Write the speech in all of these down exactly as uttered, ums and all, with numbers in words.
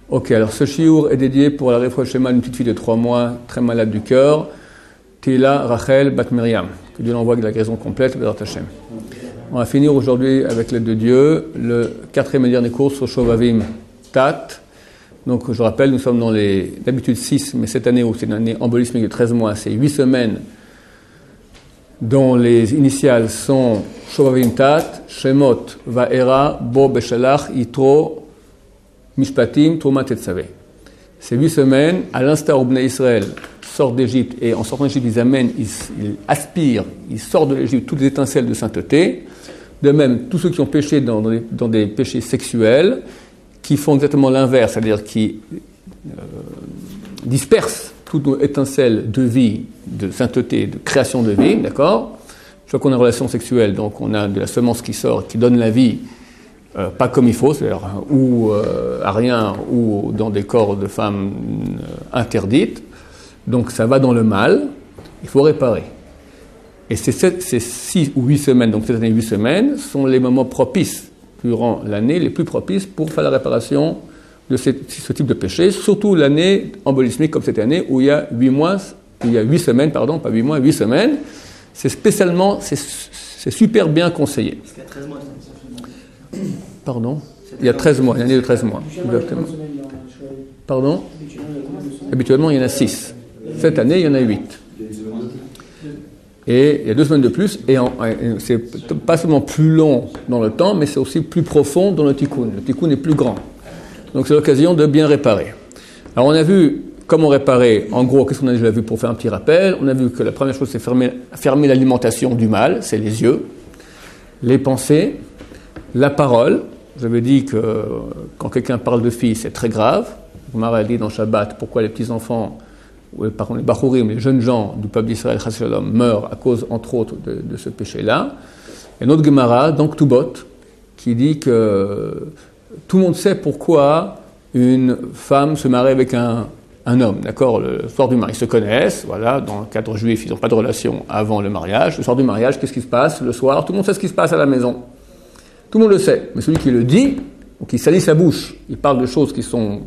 Ok, alors ce shiur est dédié pour la Refoua Shlema d'une petite fille de trois mois, très malade du cœur, Tila Rachel Bat Miriam, que Dieu l'envoie avec la guérison complète, Bezrat Hashem. On va finir aujourd'hui, avec l'aide de Dieu, le quatrième et dernier cours sur Shovavim Tat. Donc je rappelle, nous sommes dans les, d'habitude six, mais cette année, où c'est une année embolismique de treize mois, c'est huit semaines, dont les initiales sont Shovavim Tat, Shemot, Va'era, Bo Beshalach, Yitro, Mishpatim, Trouma Tetzavé. Ces huit semaines, à l'instar où Bnei Israël sortent d'Égypte, et en sortant d'Égypte, ils amènent, ils, ils aspirent, ils sortent de l'Égypte toutes les étincelles de sainteté. De même, tous ceux qui ont péché dans, dans, des, dans des péchés sexuels, qui font exactement l'inverse, c'est-à-dire qui euh, dispersent toutes nos étincelles de vie, de sainteté, de création de vie, d'accord ? Chaque fois qu'on a une relation sexuelle, donc on a de la semence qui sort, qui donne la vie, Euh, pas comme il faut, c'est-à-dire ou euh, à rien, ou dans des corps de femmes euh, interdites. Donc ça va dans le mal, il faut réparer. Et ces, sept, ces six ou huit semaines, donc cette année huit semaines, sont les moments propices durant l'année, les plus propices pour faire la réparation de ce, ce type de péché, surtout l'année embolismique comme cette année où il y a huit mois, où il y a huit semaines, pardon, pas huit mois, huit semaines. C'est spécialement, c'est, c'est super bien conseillé. Parce qu'il y a treize mois. Pardon ? Il y a treize mois, il y a une année de treize mois. Exactement. Pardon ? Habituellement, il y en a six. Cette année, il y en a huit. Et il y a deux semaines de plus, et, en, et c'est pas seulement plus long dans le temps, mais c'est aussi plus profond dans le tikkun. Le tikkun est plus grand. Donc c'est l'occasion de bien réparer. Alors on a vu comment réparer. En gros, qu'est-ce qu'on a déjà vu pour faire un petit rappel ? On a vu que la première chose, c'est fermer, fermer l'alimentation du mal, c'est les yeux, les pensées, la parole. J'avais dit que quand quelqu'un parle de fille, c'est très grave. Gomara a dit dans Shabbat pourquoi les petits-enfants, ou par contre les Bachurim, les jeunes gens du peuple d'Israël, Chas Shalom, meurent à cause, entre autres, de, de ce péché-là. Et une autre Gemara, dans Ktubot, qui dit que tout le monde sait pourquoi une femme se marie avec un, un homme, d'accord ? Le soir du mariage, ils se connaissent, voilà, dans le cadre juif, ils n'ont pas de relation avant le mariage. Le soir du mariage, qu'est-ce qui se passe ? Le soir, tout le monde sait ce qui se passe à la maison. Tout le monde le sait, mais celui qui le dit, ou qui salit sa bouche, il parle de choses qui ne sont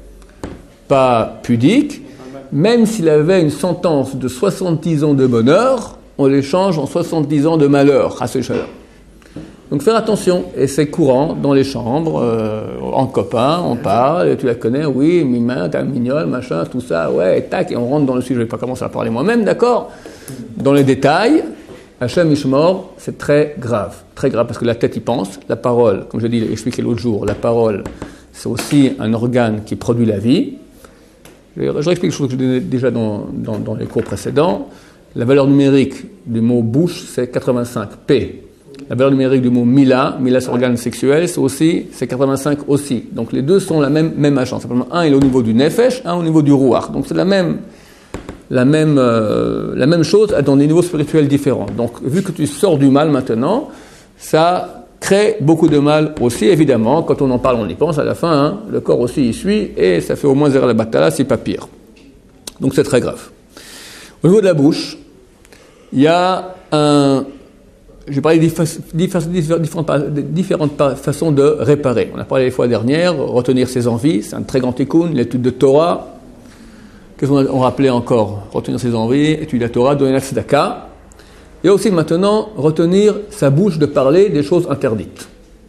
pas pudiques, même s'il avait une sentence de soixante-dix ans de bonheur, on l'échange en soixante-dix ans de malheur, à ce chaleur. Donc faire attention, et c'est courant dans les chambres, euh, en copain, on parle, et tu la connais, oui, Mima, t'as mignonne, machin, tout ça, ouais, et tac, et on rentre dans le sujet, je ne vais pas commencer à parler moi-même, d'accord ? Dans les détails, Hachem Ishmor, c'est très grave, très grave, parce que la tête y pense, la parole, comme je l'ai expliqué l'autre jour, la parole, c'est aussi un organe qui produit la vie. Je réexplique quelque chose que je disais déjà dans, dans, dans les cours précédents. La valeur numérique du mot bouche, c'est quatre-vingt-cinq P. La valeur numérique du mot mila, mila c'est organe sexuel, c'est aussi, c'est quatre-vingt-cinq aussi. Donc les deux sont la même, même agence. Simplement, un est au niveau du nefesh, un au niveau du ruach. Donc c'est la même, la même, euh, la même chose dans des niveaux spirituels différents. Donc vu que tu sors du mal maintenant, ça crée beaucoup de mal aussi, évidemment. Quand on en parle, on y pense à la fin. Hein, le corps aussi y suit et ça fait au moins zéro la batala, c'est pas pire. Donc c'est très grave. Au niveau de la bouche, il y a un... J'ai parlé de différentes, différentes façons de réparer. On a parlé les fois dernières, retenir ses envies, c'est un très grand tikkun, l'étude de Torah. Qu'est-ce qu'on a, on rappelait encore ? Retenir ses envies, étudier la Torah, donner la tzedaka. Et aussi maintenant, retenir sa bouche de parler des choses interdites.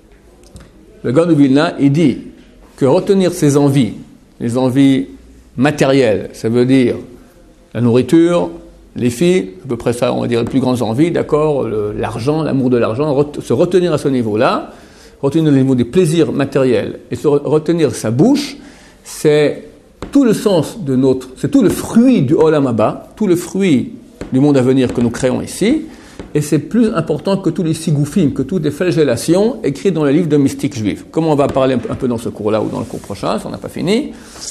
Le Gaon de Vilna, il dit que retenir ses envies, les envies matérielles, ça veut dire la nourriture, les filles, à peu près ça, on va dire les plus grandes envies, d'accord, le, l'argent, l'amour de l'argent, re- se retenir à ce niveau-là, retenir le niveau des plaisirs matériels et se re- retenir sa bouche, c'est tout le sens de notre, c'est tout le fruit du Olam Haba, tout le fruit du monde à venir que nous créons ici, et c'est plus important que tous les sigoufim, que toutes les flagellations écrites dans les livres de mystiques juifs. Comme on va parler un peu dans ce cours-là ou dans le cours prochain, si on n'a pas fini,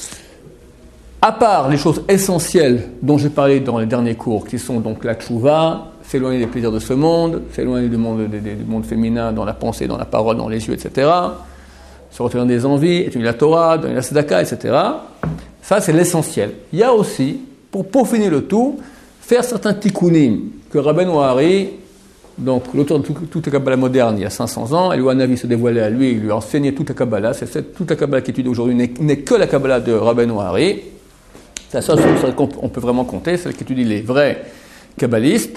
à part les choses essentielles dont j'ai parlé dans les derniers cours, qui sont donc la tchouva, s'éloigner des plaisirs de ce monde, s'éloigner du monde, du monde féminin dans la pensée, dans la parole, dans les yeux, et cetera, se retenir des envies, étudier la Torah, donner la tzedaka, et cetera. Ça, c'est l'essentiel. Il y a aussi, pour peaufiner le tout, faire certains tikkunim que Rabbeinu Hari Donc, l'auteur de toute la Kabbalah moderne, il y a cinq cents ans, Eliyahu Hanavi se dévoilait à lui, il lui a enseigné toute la Kabbalah. C'est cette, toute la Kabbalah qui étudie aujourd'hui n'est, n'est que la Kabbalah de Rabbeinu Hari. C'est la seule chose sur laquelle on peut vraiment compter, celle qui étudie les vrais kabbalistes.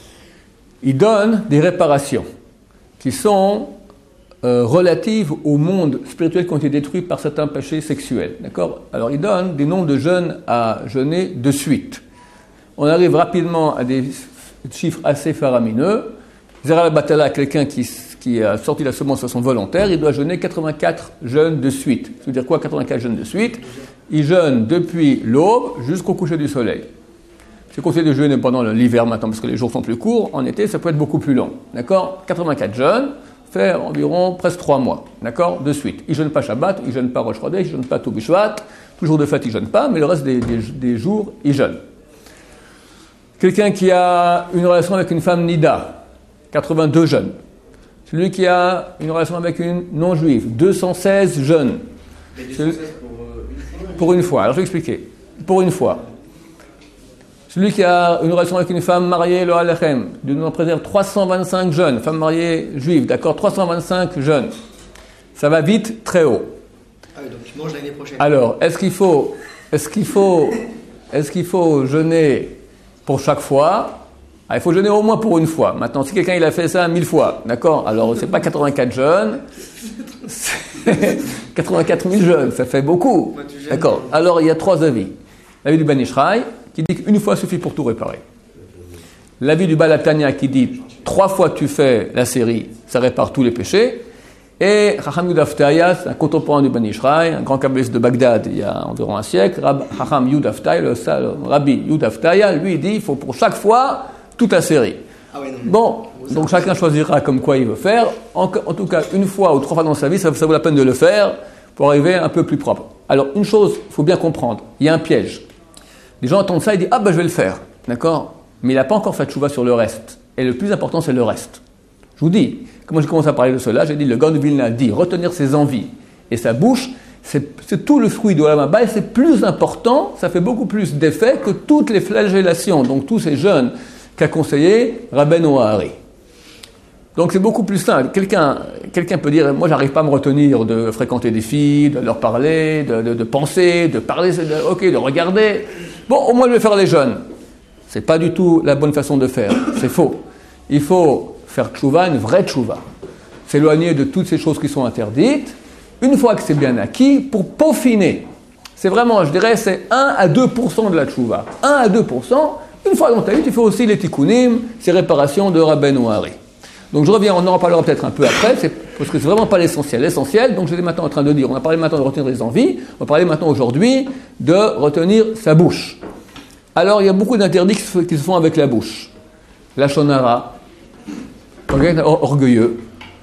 Il donne des réparations qui sont euh, relatives au monde spirituel qui ont été détruits par certains péchés sexuels. D'accord ? Alors, il donne des noms de jeûnes à jeûner de suite. On arrive rapidement à des chiffres assez faramineux. Zera al-Batala, quelqu'un qui, qui a sorti la semence de façon volontaire, il doit jeûner quatre-vingt-quatre jeûnes de suite. Ça veut dire quoi, quatre-vingt-quatre jeûnes de suite ? Il jeûne depuis l'aube jusqu'au coucher du soleil. C'est conseillé de jeûner pendant l'hiver maintenant, parce que les jours sont plus courts. En été, ça peut être beaucoup plus long. D'accord ? quatre-vingt-quatre jeûnes fait environ presque trois mois. D'accord ? De suite. Il ne jeûne pas Shabbat, il ne jeûne pas Rosh Chodesh, il ne jeûne pas Tou B'Shvat. Tous les jours de fête, il ne jeûne pas, mais le reste des, des, des jours, il jeûne. Quelqu'un qui a une relation avec une femme nida, quatre-vingt-deux jeûnes. Celui qui a une relation avec une non-juive, deux cent seize jeûnes. Celui... Pour une fois. Alors je vais expliquer. Pour une fois. Celui qui a une relation avec une femme mariée, le Alechem, Dieu nous en préserve trois cent vingt-cinq jeunes, femme mariée juive, d'accord, trois cent vingt-cinq jeunes. Ça va vite, très haut. Ah oui, donc tu manges l'année prochaine. Alors, est-ce qu'il faut, est-ce qu'il faut, est-ce qu'il faut jeûner pour chaque fois ? Ah, il faut jeûner au moins pour une fois. Maintenant, si quelqu'un il a fait ça mille fois, d'accord, alors c'est pas quatre-vingt-quatre jeûnes, c'est quatre-vingt-quatre mille jeûnes, ça fait beaucoup. D'accord. Alors, il y a trois avis. L'avis du Ben Ish Chai, qui dit qu'une fois suffit pour tout réparer. L'avis du Baal HaTanya qui dit trois fois tu fais la série, ça répare tous les péchés. Et Chacham Yehuda Haftaya, c'est un contemporain du Ben Ish Chai, un grand kabbaliste de Bagdad il y a environ un siècle, Chacham Yehuda Haftaya, le, le rabbi Yehuda Haftaya, lui il dit il faut pour chaque fois toute la série. Ah ouais, non, bon, donc chacun choisira comme quoi il veut faire. En, en tout cas, une fois ou trois fois dans sa vie, ça, ça vaut la peine de le faire pour arriver un peu plus propre. Alors, une chose, il faut bien comprendre, il y a un piège. Les gens entendent ça et disent « Ah ben je vais le faire ». D'accord ? Mais il n'a pas encore fait tchouva sur le reste. Et le plus important, c'est le reste. Je vous dis, comment j'ai commencé à parler de cela, j'ai dit, le Gaon de Vilna dit, retenir ses envies et sa bouche, c'est, c'est tout le fruit de Olam Haba, et c'est plus important, ça fait beaucoup plus d'effet que toutes les flagellations, donc tous ces jeûnes qu'a conseillé Rabbeinu Hari. Donc c'est beaucoup plus simple. Quelqu'un, quelqu'un peut dire, moi j'arrive pas à me retenir de fréquenter des filles, de leur parler, de, de, de penser, de parler, de, ok, de regarder. Bon, au moins je vais faire les jeûnes. C'est pas du tout la bonne façon de faire. C'est faux. Il faut faire tchouva, une vraie tchouva. S'éloigner de toutes ces choses qui sont interdites. Une fois que c'est bien acquis, pour peaufiner. C'est vraiment, je dirais, c'est un à deux pour cent de la tchouva. un à deux pour cent. Une fois dans ta vie, tu fais aussi les tikkunim, ces réparations de Rabbeinu Hari. Donc je reviens, on en parlera peut-être un peu après, c'est, parce que c'est vraiment pas l'essentiel. L'essentiel, donc j'étais maintenant en train de dire, on a parlé maintenant de retenir les envies, on va parler maintenant aujourd'hui de retenir sa bouche. Alors il y a beaucoup d'interdits qui se, qui se font avec la bouche. La shonara, quelqu'un est orgueilleux,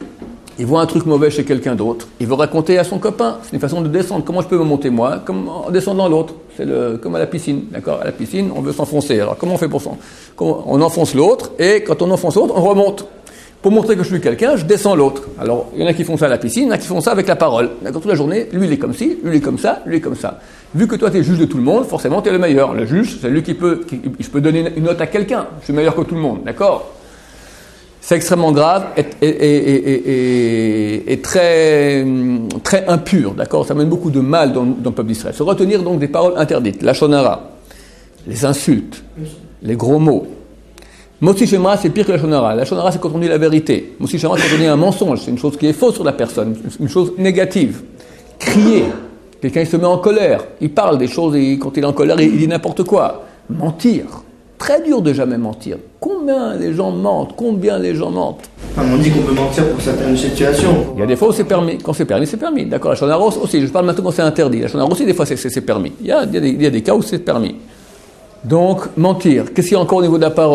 il voit un truc mauvais chez quelqu'un d'autre, il veut raconter à son copain, c'est une façon de descendre. Comment je peux me monter moi ? Comme en descendant l'autre, c'est le, comme à la piscine, d'accord ? À la piscine, on veut s'enfoncer. Alors comment on fait pour ça ? On enfonce l'autre, et quand on enfonce l'autre, on remonte. Pour montrer que je suis quelqu'un, je descends l'autre. Alors, il y en a qui font ça à la piscine, il y en a qui font ça avec la parole. D'accord, toute la journée, lui il est comme ci, lui il est comme ça, lui il est comme ça. Vu que toi tu es juge de tout le monde, forcément tu es le meilleur. Le juge, c'est lui qui peut, qui, je peux donner une note à quelqu'un. Je suis meilleur que tout le monde, d'accord ? C'est extrêmement grave et, et, et, et, et, et très, très impur, d'accord ? Ça mène beaucoup de mal dans, dans le peuple d'Israël. Se retenir donc des paroles interdites, la shonara, les insultes, les gros mots. Motzi Shemra, c'est pire que la shonara. La shonara, c'est quand on dit la vérité. Motzi Shemra, c'est quand on dit un mensonge. C'est une chose qui est fausse sur la personne, une chose négative. Crier. Quelqu'un, il se met en colère. Il parle des choses et quand il est en colère, il dit n'importe quoi. Mentir. Très dur de jamais mentir. Combien les gens mentent ? Combien les gens mentent ? Enfin, on dit qu'on peut mentir pour certaines situations. Il y a des fois où c'est permis. Quand c'est permis, c'est permis. D'accord. La shonara aussi. Je parle maintenant quand c'est interdit. La shonara aussi, des fois, c'est, c'est, c'est permis. Il y, a, il, y a des, il y a des cas où c'est permis. Donc, mentir. Qu'est-ce qu'il y a encore au niveau de la parole ?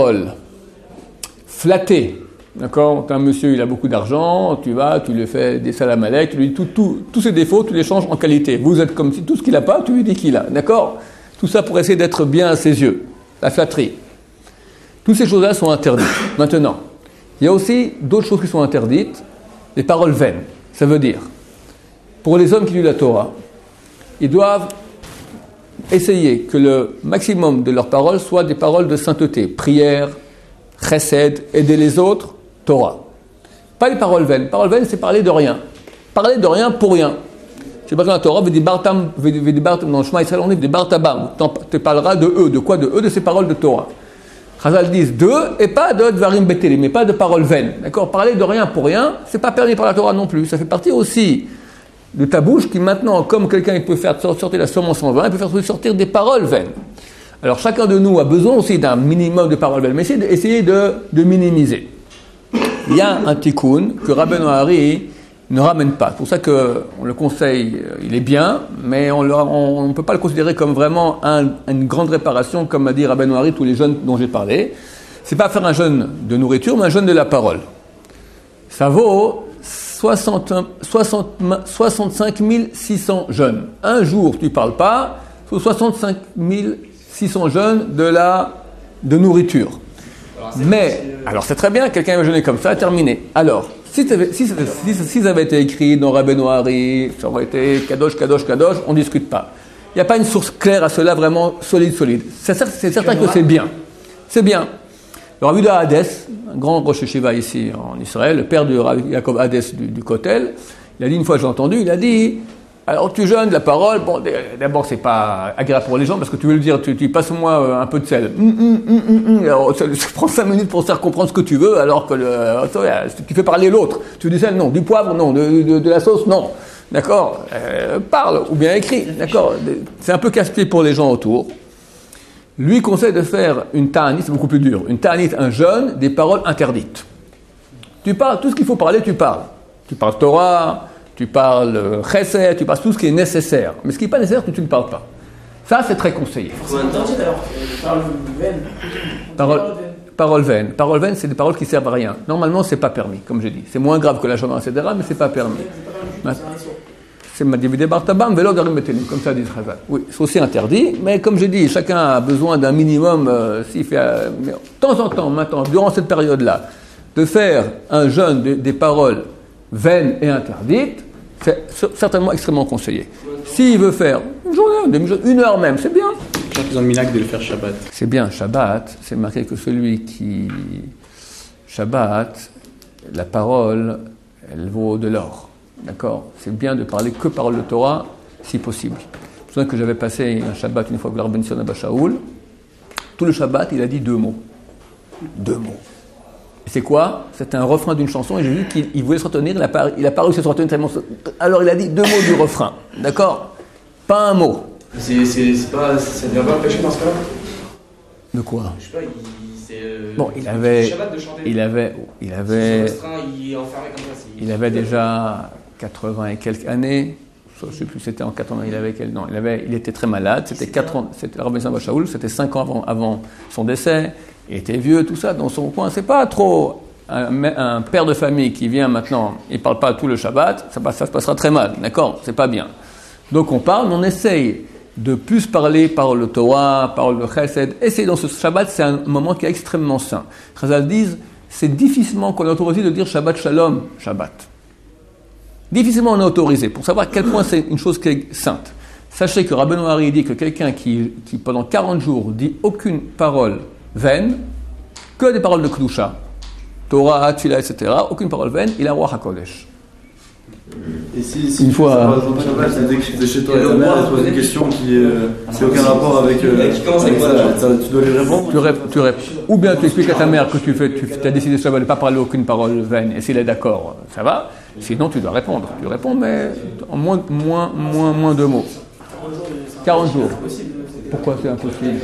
Flatter, d'accord ? Un monsieur, il a beaucoup d'argent, tu vas, tu lui fais des salam alek, tu lui dis tout, tout, tous ses défauts, tu les changes en qualité. Vous êtes comme si tout ce qu'il n'a pas, tu lui dis qu'il a, d'accord ? Tout ça pour essayer d'être bien à ses yeux. La flatterie. Toutes ces choses-là sont interdites. Maintenant, il y a aussi d'autres choses qui sont interdites, les paroles vaines. Ça veut dire, pour les hommes qui lisent la Torah, ils doivent essayer que le maximum de leurs paroles soient des paroles de sainteté, prière, chesed, aider les autres, Torah. Pas les paroles vaines. Paroles vaines, c'est parler de rien. Parler de rien pour rien. C'est pas que la Torah, dans le chemin Israël, on dit des bartabam. Tu parleras de eux. De quoi de eux? De ces paroles de Torah. Chazal disent d'eux et pas de dvarim betelim, mais pas de paroles vaines. D'accord? Parler de rien pour rien, c'est pas permis par la Torah non plus. Ça fait partie aussi de ta bouche qui maintenant, comme quelqu'un peut faire sortir la semence en vin, il peut faire sortir des paroles vaines. Alors chacun de nous a besoin aussi d'un minimum de paroles vaines, mais essayez de, essayez de, de minimiser. Il y a un tikkun que Rabbeinu Hari ne ramène pas. C'est pour ça qu'on le conseille, il est bien, mais on ne peut pas le considérer comme vraiment un, une grande réparation, comme a dit Rabbeinu Hari, tous les jeûnes dont j'ai parlé. C'est pas faire un jeûne de nourriture, mais un jeûne de la parole. Ça vaut soixante, soixante, soixante-cinq mille six cents jeûnes. Un jour, tu ne parles pas, il faut soixante-cinq mille six cents jeûnes de, la, de nourriture. Alors, mais, euh... alors c'est très bien, quelqu'un va jeûner comme ça, terminé. Alors, si, si, si, si, si ça avait été écrit dans Rabbeinu Hari, ça aurait été Kadosh, Kadosh, Kadosh, on ne discute pas. Il n'y a pas une source claire à cela, vraiment solide, solide. C'est, c'est certain que c'est bien. C'est bien. Le Rabbi de Hades, un grand Rosh Yeshiva ici en Israël, le père de Rabbi Yaakov Hades du, du Kotel, il a dit une fois, j'ai entendu, il a dit, alors tu jeûnes de la parole, bon, d'abord c'est pas agréable pour les gens parce que tu veux le dire, tu, tu passes-moi un peu de sel. Hum, hum, hum, hum, hum. Alors, ça, ça prend cinq minutes pour faire comprendre ce que tu veux, alors que le, tu fais parler l'autre. Tu veux du sel? Non. Du poivre? Non. De, de, de la sauce? Non. D'accord? euh, Parle, ou bien écris. D'accord? C'est un peu casse-pied pour les gens autour. Lui conseille de faire une ta'anit, c'est beaucoup plus dur. Une ta'anit, un jeûne, des paroles interdites. Tu parles, tout ce qu'il faut parler, tu parles. Tu parles Torah, tu parles chesed, tu parles tout ce qui est nécessaire. Mais ce qui n'est pas nécessaire, tu ne parles pas. Ça, c'est très conseillé. C'est interdit alors. Parole vaine. Parole, parole vaine. Parole vaine, c'est des paroles qui ne servent à rien. Normalement, ce n'est pas permis, comme j'ai dit. C'est moins grave que la chambre, et cetera, mais ce n'est pas permis. C'est pas permis, c'est ma dividé bartabam, vélo d'arim betelim, comme ça dit Chazal. Oui, c'est aussi interdit, mais comme j'ai dit, chacun a besoin d'un minimum, euh, s'il fait, euh, mais de temps en temps, maintenant, durant cette période-là, de faire un jeûne de, des paroles vaines et interdites, c'est certainement extrêmement conseillé. S'il veut faire une journée, une heure même, c'est bien. Je crois qu'ils ont le minac de le faire Shabbat. C'est bien, Shabbat, c'est marqué que celui qui... Shabbat, la parole, elle vaut de l'or. D'accord? C'est bien de parler que parole de Torah, si possible. Je me souviens que j'avais passé un Shabbat une fois avec l'Arben Sion Abba Shaul. Tout le Shabbat, il a dit deux mots. Deux mots. Et c'est quoi? C'était un refrain d'une chanson et j'ai vu qu'il il voulait se retenir, il n'a pas, il a pas réussi à se retenir tellement. Alors il a dit deux mots du refrain. D'accord? Pas un mot. C'est, c'est, c'est pas, ça ne devient pas péché dans ce cas-là? De quoi? Je sais pas, il, c'est. Euh, bon, il avait. Shabbat de chanter. Il avait. Il avait. Restreint, il est enfermé comme ça. C'est... Il avait déjà quatre-vingts et quelques années. Je ne sais plus, c'était en quatre-vingts, il avait quel, non, il avait, il était très malade, c'était quatre ans, c'était le Rabbi Samba Shaul, c'était cinq ans avant, avant son décès, il était vieux, tout ça, dans son coin, c'est pas trop un, un père de famille qui vient maintenant, il parle pas tout le Shabbat, ça, ça se passera très mal, d'accord, c'est pas bien. Donc on parle, on essaye de plus parler parole de Torah, parole de Chesed, essayer dans ce Shabbat, c'est un moment qui est extrêmement saint. Chazal disent, c'est difficilement qu'on est autorisé de dire Shabbat Shalom, Shabbat. Difficilement on est autorisé, pour savoir à quel point c'est une chose qui est sainte. Sachez que Rabbeinu Hari dit que quelqu'un qui, qui pendant quarante jours dit aucune parole vaine, que des paroles de Kedusha, Torah, Tfilah, et cetera, aucune parole vaine, il a roi HaKodesh. Et si, si une fois, par exemple, Shabbat, c'est dès que tu es chez toi et ta mère, elle pose une question qui n'a aucun rapport avec, euh, avec ça, ça, tu dois lui répondre. Tu rép, tu rép, ou bien tu expliques à ta mère que tu, fais, tu as décidé de ne pas parler aucune parole vaine, et s'il est d'accord, ça va. Sinon, tu dois répondre. Tu réponds, mais en moins, moins, moins, moins de mots. quarante jours. Pourquoi c'est impossible?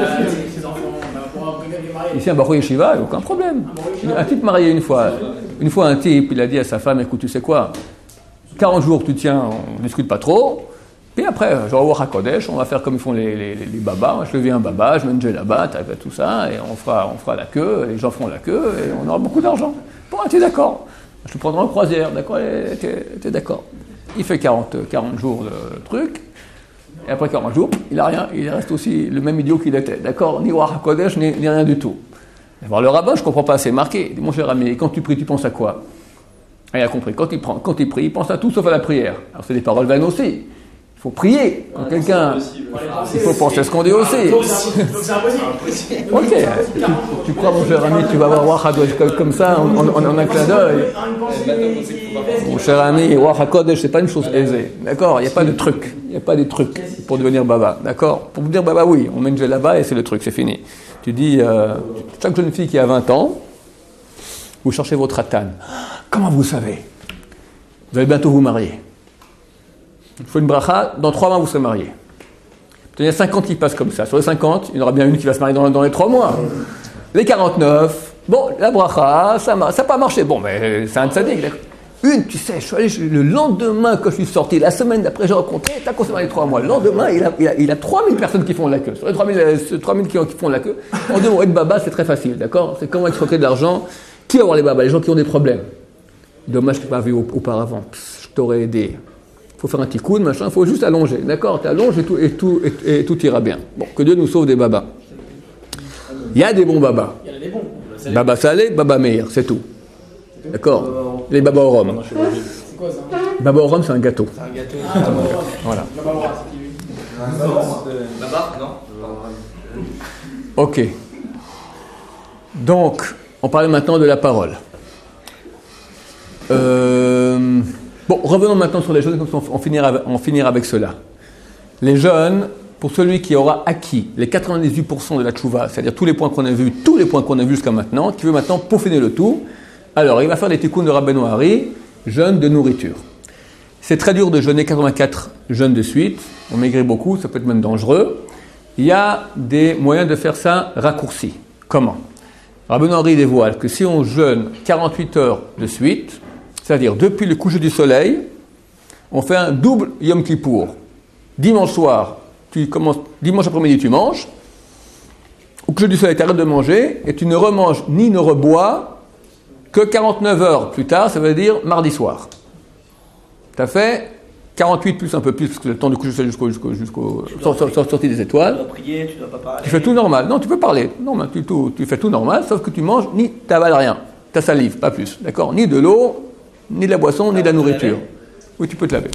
Ici, un Baruch Yeshiva, il n'y a aucun problème. Un type marié une fois, une fois un type, il a dit à sa femme, écoute, tu sais quoi, quarante jours, tu tiens, on ne discute pas trop. Puis après, je vais voir à Kodesh, on va faire comme ils font les, les, les babas. Moi, je deviens un baba, je mets une djellaba, tout ça, et on fera, on fera la queue, les gens feront la queue, et on aura beaucoup d'argent. Bon, tu es d'accord? Je te prendrai en croisière, d'accord? Tu es d'accord? Il fait quarante, quarante jours de truc, et après quarante jours, il a rien, il reste aussi le même idiot qu'il était, d'accord? Ni Ruach HaKodesh, ni, ni rien du tout. Et voir le rabbin, je ne comprends pas, c'est marqué. Mon cher ami, quand tu pries, tu penses à quoi? Ah, il a compris, quand il, prend, quand il prie, il pense à tout sauf à la prière. Alors c'est des paroles vaines aussi. Il faut prier. Quand quelqu'un, il faut penser à ce qu'on dit aussi. Donc c'est impossible. Ok. Tu, tu crois, mon cher ami, tu vas avoir Ruach HaKodesh comme ça, en, en, en un clin d'œil. Mon cher ami, Ruach HaKodesh, c'est pas une chose aisée. D'accord? Il n'y a pas de truc. Il n'y a pas de trucs pour devenir Baba. D'accord? Pour dire Baba, oui, on met une là-bas et c'est le truc, c'est fini. Tu dis, euh, chaque jeune fille qui a vingt ans, vous cherchez votre Atan. Comment vous savez? Vous allez bientôt vous marier. Il faut une bracha, dans trois mois vous serez mariés. Il y a cinquante qui passent comme ça. Sur les cinquante, il y en aura bien une qui va se marier dans, dans les trois mois. Les quarante-neuf, bon, la bracha, ça n'a pas marché. Bon, mais c'est un tzaddik. Une, tu sais, je suis allé, le lendemain que je suis sorti, la semaine d'après, j'ai rencontré, t'as consommé les trois mois. Le lendemain, il a, il, a, il a trois mille personnes qui font la queue. Sur les trois mille qui, qui font la queue, en deux mots, être baba, c'est très facile, d'accord? C'est comment extorquer de l'argent. Qui va avoir les babas? Les gens qui ont des problèmes. Dommage que tu n'as pas vu auparavant. Psst, je t'aurais aidé. Il faut faire un petit coup de machin, il faut juste allonger. D'accord? Tu allonges et tout, et, tout, et, et tout ira bien. Bon, que Dieu nous sauve des babas. Il y a des bons babas. Il y en a des bons. Baba salé, baba meir, c'est tout. D'accord? Les babas au rhum. C'est quoi ça? Baba au rhum, c'est un gâteau. C'est un gâteau. Ah, baba au rhum. Voilà. Baba au rhum, c'est qui lui? Baba, non? Ok. Donc, on parle maintenant de la parole. Euh, bon, revenons maintenant sur les jeunes, comme on finira, on finira avec cela. Les jeunes, pour celui qui aura acquis les quatre-vingt-dix-huit pour cent de la tchouva, c'est-à-dire tous les points qu'on a vus, tous les points qu'on a vus jusqu'à maintenant, qui veut maintenant peaufiner le tout, alors il va faire des tikkuns de Rabbeinu Hari, jeûne de nourriture. C'est très dur de jeûner quatre-vingt-quatre jeûnes de suite, on maigrit beaucoup, ça peut être même dangereux. Il y a des moyens de faire ça raccourci. Comment? Rabbeinu Hari dévoile que si on jeûne quarante-huit heures de suite, c'est-à-dire depuis le coucher du soleil, on fait un double Yom Kippour. Dimanche soir, tu commences, dimanche après-midi, tu manges. Au coucher du soleil, tu arrêtes de manger et tu ne remanges ni ne rebois que quarante-neuf heures plus tard, ça veut dire mardi soir. Tu as fait quarante-huit plus un peu plus, parce que le temps de coucher du soleil jusqu'au, jusqu'au, jusqu'au sortie des étoiles. Tu dois prier, tu dois pas parler. Tu fais tout normal. Non, tu peux parler. Non, mais tu, tout, tu fais tout normal, sauf que tu manges ni tu avales rien. Ta salive, pas plus. D'accord? Ni de l'eau, ni de la boisson, ni de la nourriture. Oui, tu peux te laver.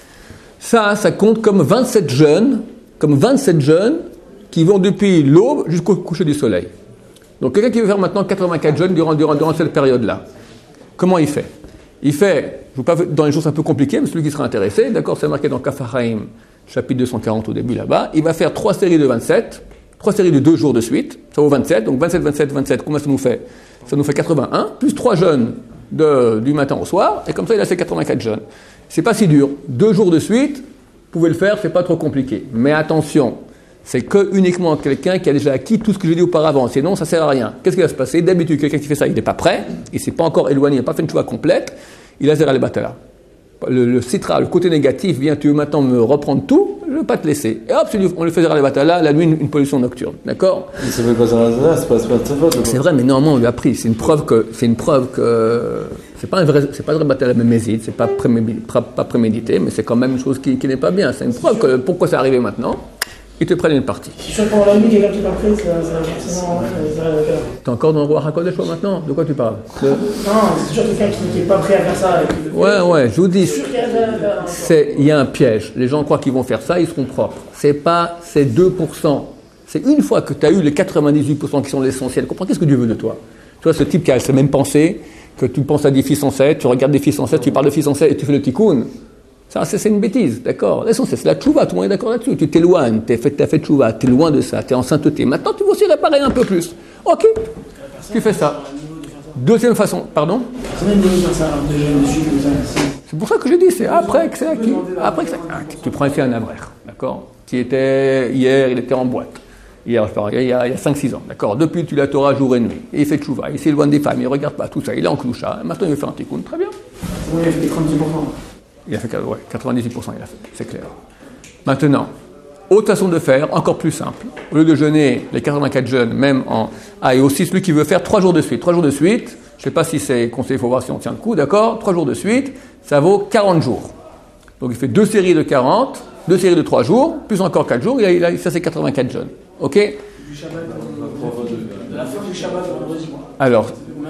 Ça, ça compte comme vingt-sept jeûnes, comme vingt-sept jeûnes qui vont depuis l'aube jusqu'au coucher du soleil. Donc, quelqu'un qui veut faire maintenant quatre-vingt-quatre jeûnes durant, durant, durant cette période-là, comment il fait? Il fait, je ne vous pas dans les jours c'est un peu compliqué, mais celui qui sera intéressé, d'accord, c'est marqué dans Kaf HaChaim, chapitre deux cent quarante au début là-bas, il va faire trois séries de vingt-sept, trois séries de deux jours de suite, ça vaut vingt-sept, donc vingt-sept, vingt-sept, vingt-sept, combien ça nous fait? Ça nous fait quatre-vingt-un, plus trois jeûnes de, du matin au soir, et comme ça il a ses quatre-vingt-quatre jeûnes. C'est pas si dur. Deux jours de suite, vous pouvez le faire, c'est pas trop compliqué. Mais attention, c'est que uniquement quelqu'un qui a déjà acquis tout ce que j'ai dit auparavant. Sinon, ça sert à rien. Qu'est-ce qui va se passer? D'habitude, quelqu'un qui fait ça, il n'est pas prêt, il s'est pas encore éloigné, il n'a pas fait une choix complète, il a zéro les batala. Le, le citra, le côté négatif, vient, tu veux maintenant me reprendre tout, je ne veux pas te laisser. Et hop, on lui fait zéro les batala, la nuit, une, une pollution nocturne. D'accord? Ça veut pas ça, c'est pas c'est pas de sa faute. C'est vrai, mais normalement, on lui a appris. C'est une preuve que, c'est une preuve que, c'est pas un vrai, c'est pas un vrai batala mémésite, c'est pas prémédité, pas prémédité, mais c'est quand même une chose qui, qui n'est pas bien. C'est une preuve que, pourquoi c'est arrivé maintenant? Ils te prennent une partie. Si je fais pendant la nuit, quelqu'un qui est pas prêt, ça va forcément. T'es encore dans le roi HaKodesh maintenant? De quoi tu parles? De... Non, c'est toujours quelqu'un qui n'est pas prêt à faire ça. Et qui le Ouais, fait. ouais, je vous dis, C'est sûr qu'il y a un- c'est, il y a un piège. Les gens croient qu'ils vont faire ça, ils seront propres. C'est pas, c'est deux pour cent. C'est une fois que tu as eu les quatre-vingt-dix-huit pour cent qui sont l'essentiel. Comprends, qu'est-ce que Dieu veut de toi? Tu vois, ce type qui a cette même pensée, que tu penses à des fils en sept, tu regardes des fils en sept, tu parles de fils en sept et tu fais le tikkun. Ça, c'est, c'est une bêtise, d'accord? L'essentiel, c'est la tchouva, tout le monde est d'accord là-dessus. Tu t'éloignes, tu as fait, t'as fait tchouva, tu es loin de ça, tu es en sainteté. Maintenant, tu vas aussi réparer un peu plus. Ok, tu fais ça. Deuxième façon, pardon? C'est même de faire ça, déjà dessus, comme ça. C'est pour ça que j'ai dit, c'est après que c'est acquis. Après que c'est acquis. Tu prends ici un abrère, d'accord? Qui était, hier, il était en boîte. Hier, je parle, il y a, il y a cinq six ans, d'accord? Depuis, tu la Torah jour et nuit. Et il fait tchouva, il s'éloigne des femmes, il ne regarde pas tout ça, il est en cloucha. Maintenant, il veut faire un tikkun, très bien. Oui, il a fait trente-six pour cent. Il a fait ouais, quatre-vingt-dix-huit pour cent, il a fait, c'est clair. Maintenant, autre façon de faire, encore plus simple. Au lieu de jeûner les quatre-vingt-quatre jeûnes, même en... Ah, et aussi celui qui veut faire trois jours de suite. Trois jours de suite, je ne sais pas si c'est conseillé, il faut voir si on tient le coup, d'accord? Trois jours de suite, ça vaut quarante jours. Donc il fait deux séries de quarante, deux séries de trois jours, plus encore quatre jours, il a, il a, ça c'est quatre-vingt-quatre jeûnes. Ok? Du Shabbat, de la fin du Shabbat au vendredi, quoi. Alors,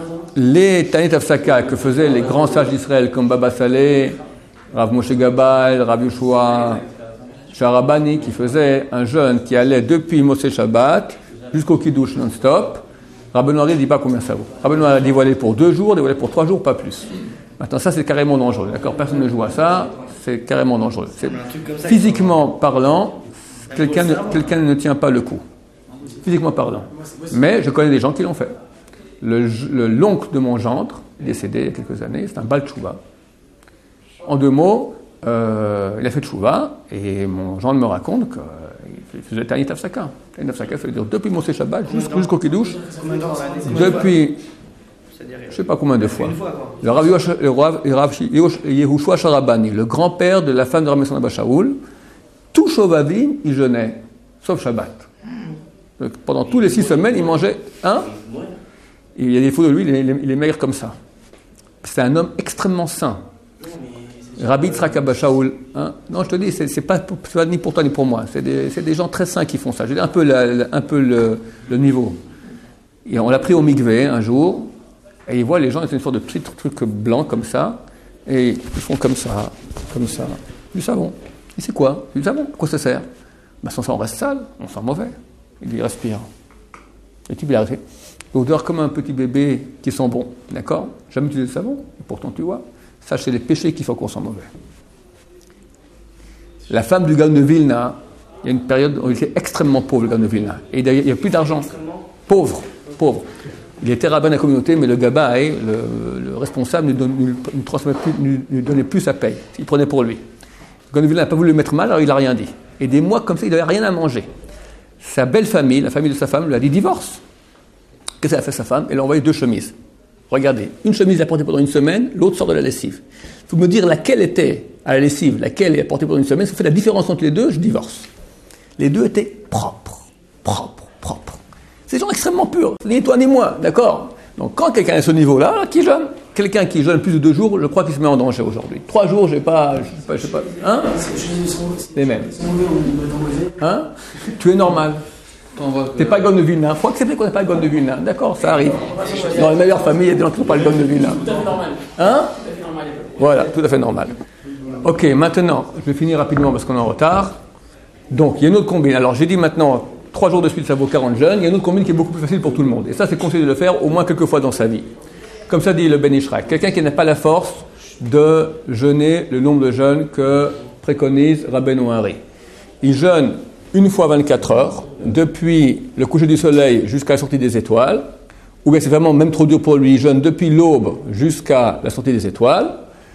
les Tanit Hafsaka que faisaient les grands sages d'Israël comme Baba Saleh, Rav Moshe Gabal, Rav Yoshua, Sharabani qui faisait un jeûne qui allait depuis Mossé Shabbat jusqu'au Kiddush non-stop. Rabbeinu Ari ne dit pas combien ça vaut. Rabbeinu Ari a dévoilé pour deux jours, dévoilé pour trois jours, pas plus. Maintenant, ça, c'est carrément dangereux. D'accord? Personne ne joue à ça. C'est carrément dangereux. C'est, physiquement parlant, quelqu'un ne, quelqu'un ne tient pas le coup. Physiquement parlant. Mais je connais des gens qui l'ont fait. Le, le, l'oncle de mon gendre, décédé il y a quelques années, c'est un Baal Tchouva. En deux mots, euh, il a fait Tchouva, et mon gendre me raconte qu'il faisait Tanit Hafsaka. Tanit Hafsaka, ça veut dire depuis Mossé Shabbat jusqu'au Kiddush. Depuis... Je ne sais pas combien de fois. Le Rav, Yosh, le Rav, le Rav Yehoshua Sharabani, le grand-père de la femme de Ramesson Abba Shaoul, tout Shovavim, il jeûnait, sauf Shabbat. Donc, pendant tous les six semaines, il mangeait un. Il y a des photos de lui, il est, il est maigre comme ça. C'est un homme extrêmement sain. Rabbi Yitzhak Abba Shaoul, hein? Non, je te dis, c'est, c'est, pas, c'est pas ni pour toi ni pour moi. C'est des, c'est des gens très sains qui font ça. Je dis un peu, la, la, un peu le, le niveau. Et on l'a pris au mikvé un jour. Et ils voient les gens, c'est une sorte de petit truc blanc comme ça, et ils font comme ça, comme ça. Du savon. Et c'est quoi? Du savon. À quoi ça sert? Ben, sans ça, on reste sale, on sent mauvais. Il dit, respire. Et tu il a arrêté. L'odeur comme un petit bébé qui sent bon. D'accord? Jamais utilisé de savon. Et pourtant, tu vois, ça, c'est les péchés qui font qu'on sent mauvais. La femme du Gaon de Vilna, il y a une période où il était extrêmement pauvre, le Gaon de Vilna. Et il n'y a plus d'argent. Pauvre. Pauvre. Il était rabbin de la communauté, mais le gabaï, le, le responsable, ne, donne, ne, ne, transmettait plus, ne, ne donnait plus sa paye. Il prenait pour lui. Gonville n'a pas voulu le mettre mal, alors il n'a rien dit. Et des mois comme ça, il n'avait rien à manger. Sa belle famille, la famille de sa femme, lui a dit divorce. Qu'est-ce qu'elle a fait sa femme? Elle a envoyé deux chemises. Regardez, une chemise est portée pendant une semaine, l'autre sort de la lessive. Il faut me dire laquelle était à la lessive, laquelle est portée pendant une semaine. Si vous faites la différence entre les deux, je divorce. Les deux étaient propres, propres, propres. C'est des gens extrêmement purs, ni toi ni moi, d'accord? Donc quand quelqu'un est à ce niveau-là, qui jeûne? Quelqu'un qui jeûne plus de deux jours, je crois qu'il se met en danger aujourd'hui. Trois jours, je sais pas, je sais pas, je sais pas, hein? Les mêmes. Hein? Tu es normal. T'es pas le Gaon de Vilna. Il faut accepter qu'on n'est pas le Gaon de Vilna, d'accord? Ça arrive. Dans les meilleures familles, il y a des gens qui ne sont pas le Gaon de Vilna. Tout à fait normal. Hein? Voilà, tout à fait normal. Ok, maintenant, je vais finir rapidement parce qu'on est en retard. Donc, il y a une autre combine. Alors, j'ai dit maintenant, trois jours de suite, ça vaut quarante jeûnes. Il y a une autre combine qui est beaucoup plus facile pour tout le monde. Et ça, c'est conseillé de le faire au moins quelques fois dans sa vie. Comme ça dit le Ben Ish Chai. Quelqu'un qui n'a pas la force de jeûner le nombre de jeûnes que préconise Rabbeinu Ari. Il jeûne une fois vingt-quatre heures, depuis le coucher du soleil jusqu'à la sortie des étoiles. Ou bien c'est vraiment même trop dur pour lui, il jeûne depuis l'aube jusqu'à la sortie des étoiles.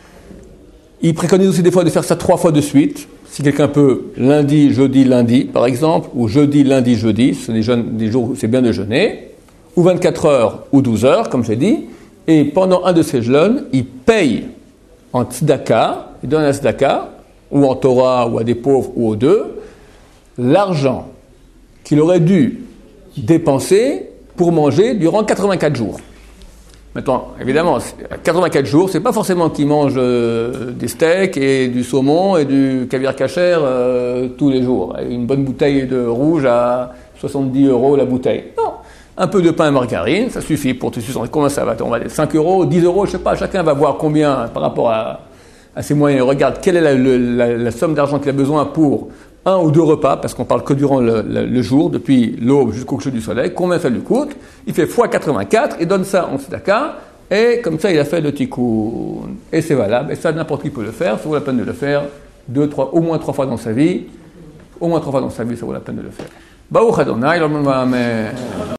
Il préconise aussi des fois de faire ça trois fois de suite. Si quelqu'un peut, lundi, jeudi, lundi, par exemple, ou jeudi, lundi, jeudi, c'est des, jeûnes, des jours où c'est bien de jeûner, ou vingt-quatre heures, ou douze heures, comme j'ai dit, et pendant un de ces jeûnes, il paye en tzedaka, il donne un tzedaka, ou en Torah, ou à des pauvres, ou aux deux, l'argent qu'il aurait dû dépenser pour manger durant quatre-vingt-quatre jours. Maintenant, évidemment, quatre-vingt-quatre jours, c'est pas forcément qu'il mange euh, des steaks et du saumon et du caviar kasher euh, tous les jours. Une bonne bouteille de rouge à soixante-dix euros la bouteille. Non, un peu de pain et margarine, ça suffit pour te suivre. Combien ça va? On va dire cinq euros, dix euros, je sais pas. Chacun va voir combien par rapport à, à ses moyens. Regarde quelle est la, la, la somme d'argent qu'il a besoin pour un ou deux repas, parce qu'on parle que durant le, le, le jour, depuis l'aube jusqu'au coucher du soleil, combien ça lui coûte? Il fait fois quatre-vingt-quatre et donne ça en tzedaka, et comme ça il a fait le tikkun. Et c'est valable, et ça n'importe qui peut le faire, ça vaut la peine de le faire, deux, trois, au moins trois fois dans sa vie, au moins trois fois dans sa vie, ça vaut la peine de le faire. Baruch Adonai, Amen.